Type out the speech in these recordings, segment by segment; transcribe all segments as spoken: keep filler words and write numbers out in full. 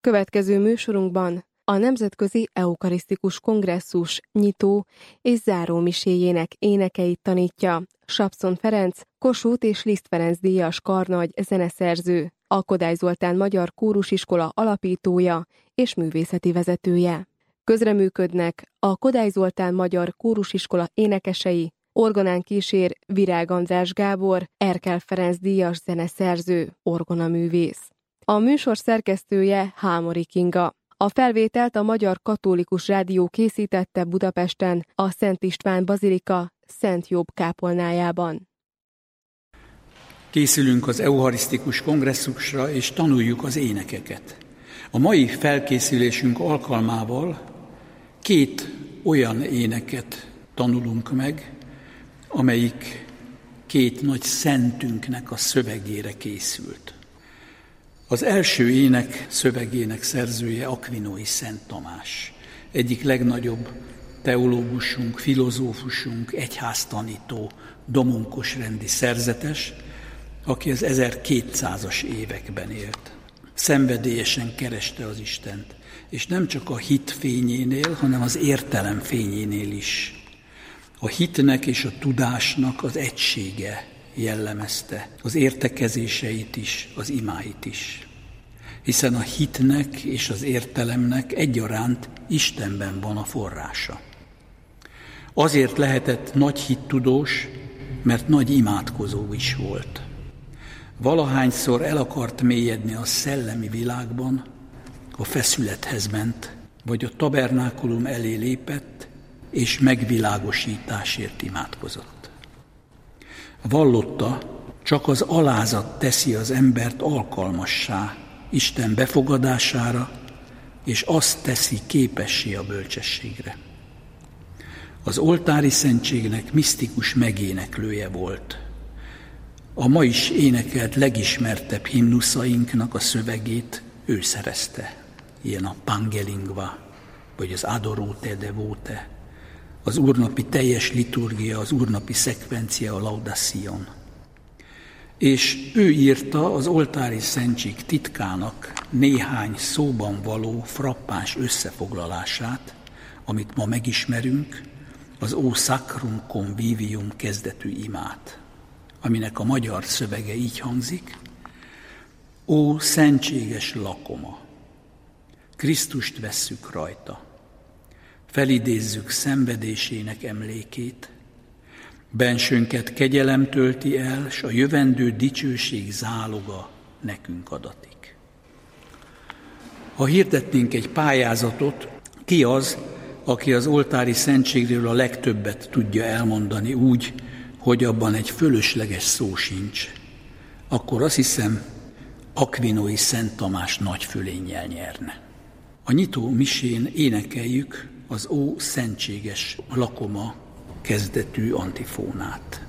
Következő műsorunkban a Nemzetközi Eukarisztikus Kongresszus nyitó és záró miséjének énekeit tanítja Sapszon Ferenc, Kossuth és Liszt Ferenc díjas karnagy zeneszerző, a Kodály Zoltán Magyar Kórusiskola alapítója és művészeti vezetője. Közreműködnek a Kodály Zoltán Magyar Kórusiskola énekesei, orgonán kísér Virág András Gábor, Erkel Ferenc díjas zeneszerző, orgonaművész. A műsor szerkesztője Hámori Kinga. A felvételt a Magyar Katolikus Rádió készítette Budapesten, a Szent István Bazilika Szent Jobb kápolnájában. Készülünk az Eucharisztikus Kongresszusra, és tanuljuk az énekeket. A mai felkészülésünk alkalmával két olyan éneket tanulunk meg, amelyik két nagy szentünknek a szövegére készült. Az első ének szövegének szerzője Akvinói Szent Tamás, egyik legnagyobb teológusunk, filozófusunk, egyháztanító, domonkosrendi szerzetes, aki az ezerkétszázas években élt. Szenvedélyesen kereste az Istent, és nem csak a hit fényénél, hanem az értelem fényénél is. A hitnek és a tudásnak az egysége jellemezte az értekezéseit is, az imáit is. Hiszen a hitnek és az értelemnek egyaránt Istenben van a forrása. Azért lehetett nagy hittudós, mert nagy imádkozó is volt. Valahányszor el akart mélyedni a szellemi világban, a feszülethez ment, vagy a tabernákulum elé lépett, és megvilágosításért imádkozott. Vallotta, csak az alázat teszi az embert alkalmassá Isten befogadására, és azt teszi képessé a bölcsességre. Az oltári szentségnek misztikus megéneklője volt. A ma is énekelt legismertebb himnuszainknak a szövegét ő szerezte. Ilyen a Pangelingva, vagy az Adoro te devote, az úrnapi teljes liturgia, az úrnapi szekvencia, a Laudación. És ő írta az oltári szentség titkának néhány szóban való frappáns összefoglalását, amit ma megismerünk, az O Sacrum Convivium kezdetű imát, aminek a magyar szövege így hangzik: Ó szentséges lakoma, Krisztust vesszük rajta, felidézzük szenvedésének emlékét, bensőnket kegyelem tölti el, s a jövendő dicsőség záloga nekünk adatik. Ha hirdetnénk egy pályázatot, ki az, aki az oltári szentségről a legtöbbet tudja elmondani úgy, hogy abban egy fölösleges szó sincs, akkor azt hiszem, Akvinói Szent Tamás nagy fölénnyel nyerne. A nyitó misén énekeljük az Ó szentséges lakoma kezdetű antifónát.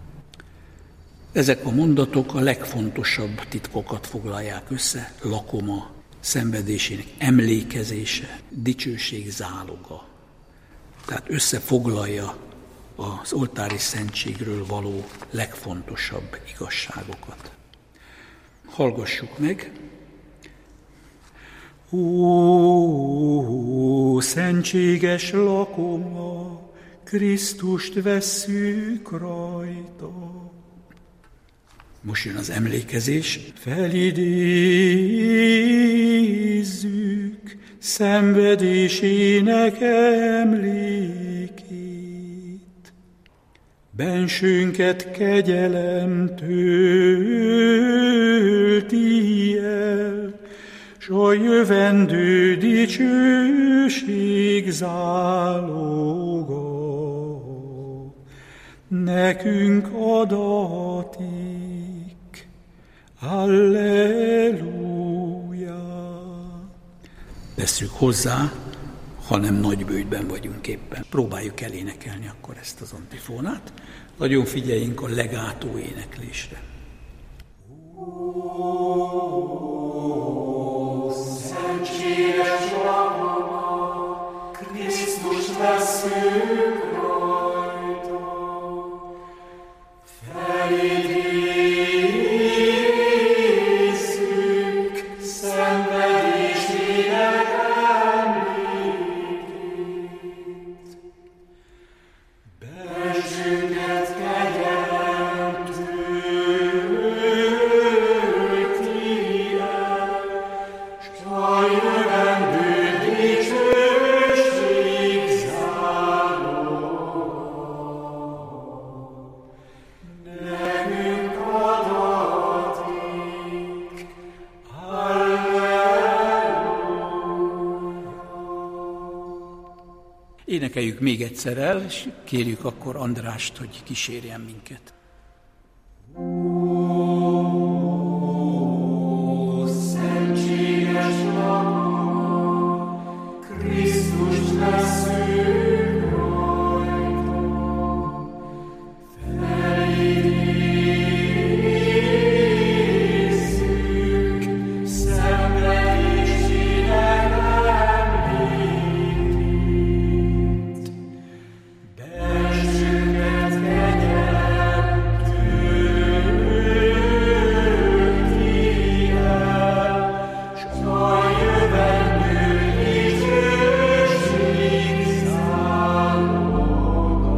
Ezek a mondatok a legfontosabb titkokat foglalják össze: lakoma, szenvedésének emlékezése, dicsőség záloga. Tehát összefoglalja az oltári szentségről való legfontosabb igazságokat. Hallgassuk meg! Ó, szentséges lakoma, Krisztust vesszük rajta. Most jön az emlékezés. Felidézzük szenvedésének emlékét. Bensőnket kegyelem tölti el, s a jövendő dicsőség záloga nekünk adatik. Halleluja! Tesszük hozzá, ha nem nagy bőjtben vagyunk éppen. Próbáljuk elénekelni akkor ezt az antifónát. Nagyon figyeljünk a legátó éneklésre. Szentséges lakoma, Krisztust vesszük rajta, felidézzük szenvedésének Énekeljük még egyszer el, és kérjük akkor Andrást, hogy kísérjen minket. Ó, szentséges Magad, Krisztust veszünk rajta, felézzük, szenvedésének emlékét. Belsőket kegyelem tölti el, s a jövendő dicsőség záloga.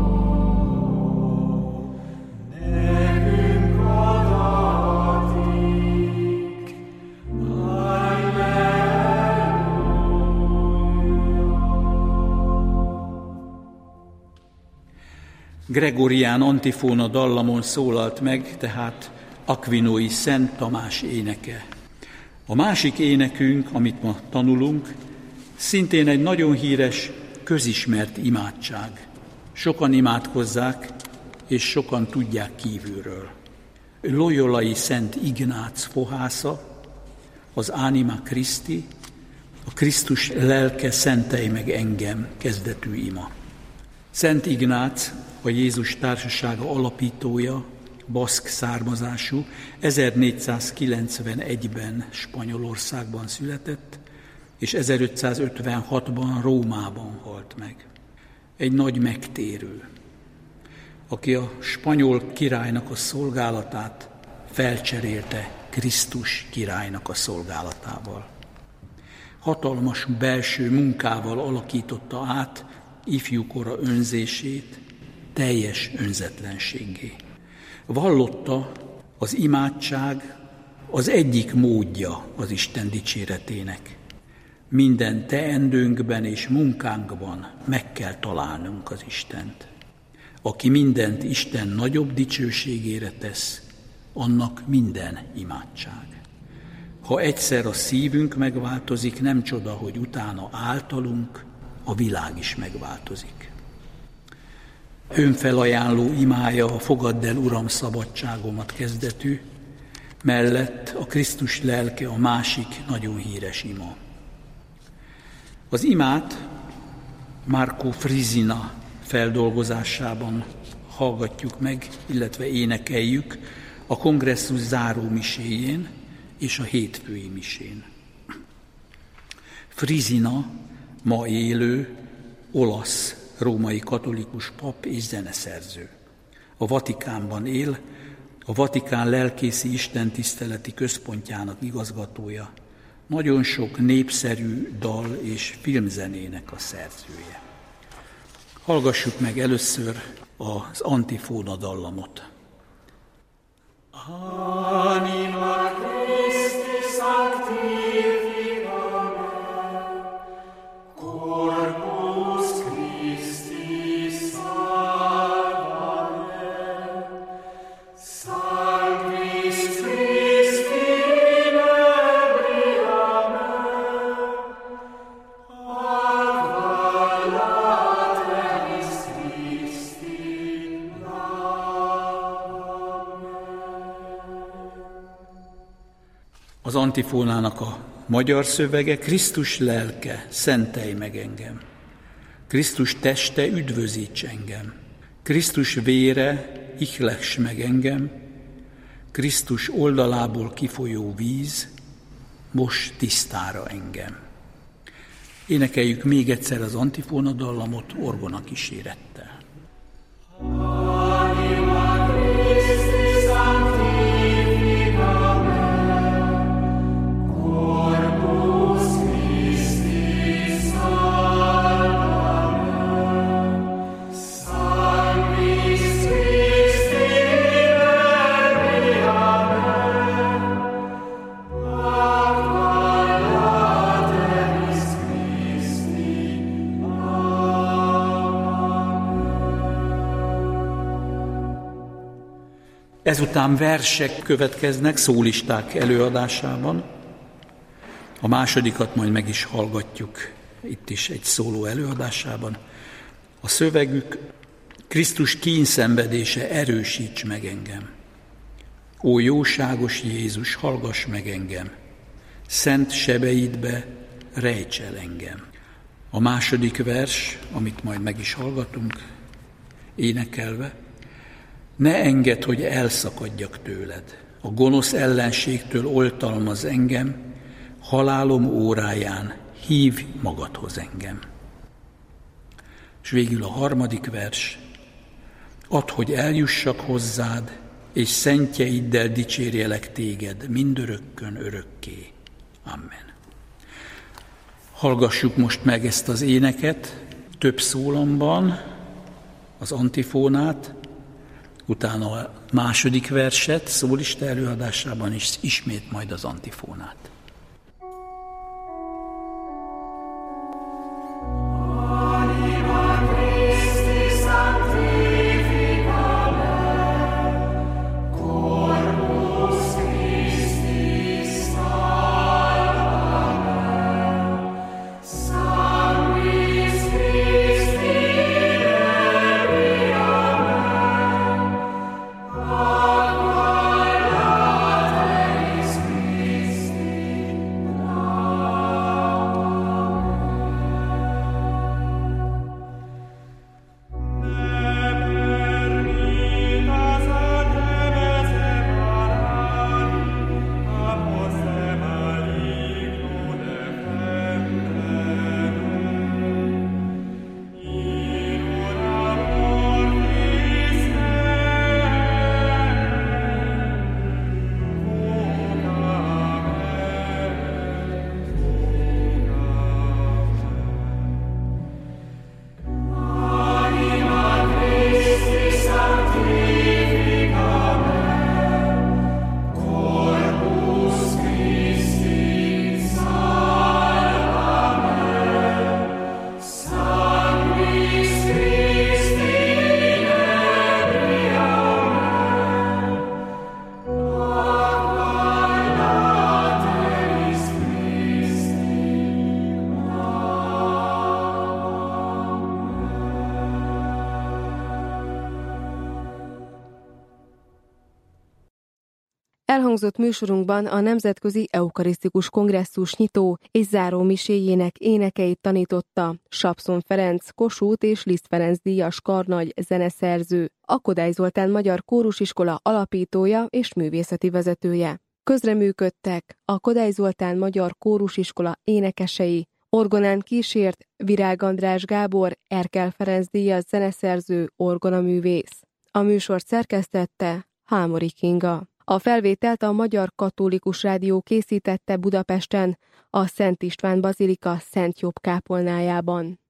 Nekünk adatik, Gregorián antifóna dallamon szólalt meg, tehát Akvinói Szent Tamás éneke. A másik énekünk, amit ma tanulunk, szintén egy nagyon híres, közismert imádság. Sokan imádkozzák, és sokan tudják kívülről. Loyolai Szent Ignác fohásza, az Anima Christi, a Krisztus lelke szentelj meg engem kezdetű ima. Szent Ignác, a Jézus Társasága alapítója, baszk származású, ezernégyszázkilencvenegyben Spanyolországban született, és ezerötszázötvenhatban Rómában halt meg. Egy nagy megtérő, aki a spanyol királynak a szolgálatát felcserélte Krisztus királynak a szolgálatával. Hatalmas belső munkával alakította át ifjúkora önzését teljes önzetlenséggé. Vallotta, az imádság az egyik módja az Isten dicséretének. Minden teendőnkben és munkánkban meg kell találnunk az Istent. Aki mindent Isten nagyobb dicsőségére tesz, annak minden imádság. Ha egyszer a szívünk megváltozik, nem csoda, hogy utána általunk a világ is megváltozik. Önfelajánló imája a Fogadd el, Uram, szabadságomat kezdetű, mellett a Krisztus lelke a másik nagyon híres ima. Az imát Marco Frisina feldolgozásában hallgatjuk meg, illetve énekeljük a kongresszus záró miséjén és a hétfői misén. Frisina ma élő, olasz, római katolikus pap és zeneszerző. A Vatikánban él, a Vatikán lelkészi istentiszteleti központjának igazgatója, nagyon sok népszerű dal és filmzenének a szerzője. Hallgassuk meg először az antifóna dallamot. Anima Christi sanctifica me, corpus Christi salva me, sanguis Christi inebria me, aqua lateris Christi lava me. Az antifónának a magyar szövege: Krisztus lelke, szentelj meg engem. Krisztus teste, üdvözíts engem. Krisztus vére, ihless meg engem. Krisztus oldalából kifolyó víz, mos tisztára engem. Énekeljük még egyszer az antifóna dallamot orgona kísérettel. Anima Christi sanctifica me, corpus Christi salva me, sanguis Christi inebria me, aqua Ezután versek következnek szólisták előadásában. A másodikat majd meg is hallgatjuk itt is egy szóló előadásában. A szövegük: Krisztus kínszenvedése erősíts meg engem. Ó jóságos Jézus, hallgass meg engem. Szent sebeidbe rejts el engem. A második vers, amit majd meg is hallgatunk, énekelve: ne engedd, hogy elszakadjak tőled. A gonosz ellenségtől oltalmaz engem, halálom óráján hívj magadhoz engem. És végül a harmadik vers: add, hogy eljussak hozzád, és szentjeiddel dicsérjelek téged mindörökkön örökké. Amen. Hallgassuk most meg ezt az éneket több szólamban, az antifónát, utána a második verset szólista előadásában is ismét majd az antifónát. Elhangzott műsorunkban a Nemzetközi Eukarisztikus Kongresszus nyitó és záró miséjének énekeit tanította Sapszon Ferenc, Kossuth és Liszt Ferenc díjas karnagy zeneszerző, a Kodály Zoltán Magyar Kórusiskola alapítója és művészeti vezetője. Közreműködtek a Kodály Zoltán Magyar Kórusiskola énekesei, orgonán kísért Virág András Gábor, Erkel Ferenc díjas zeneszerző, orgonaművész. A műsort szerkesztette Hámori Kinga. A felvételt a Magyar Katolikus Rádió készítette Budapesten, a Szent István Bazilika Szent Jobb kápolnájában.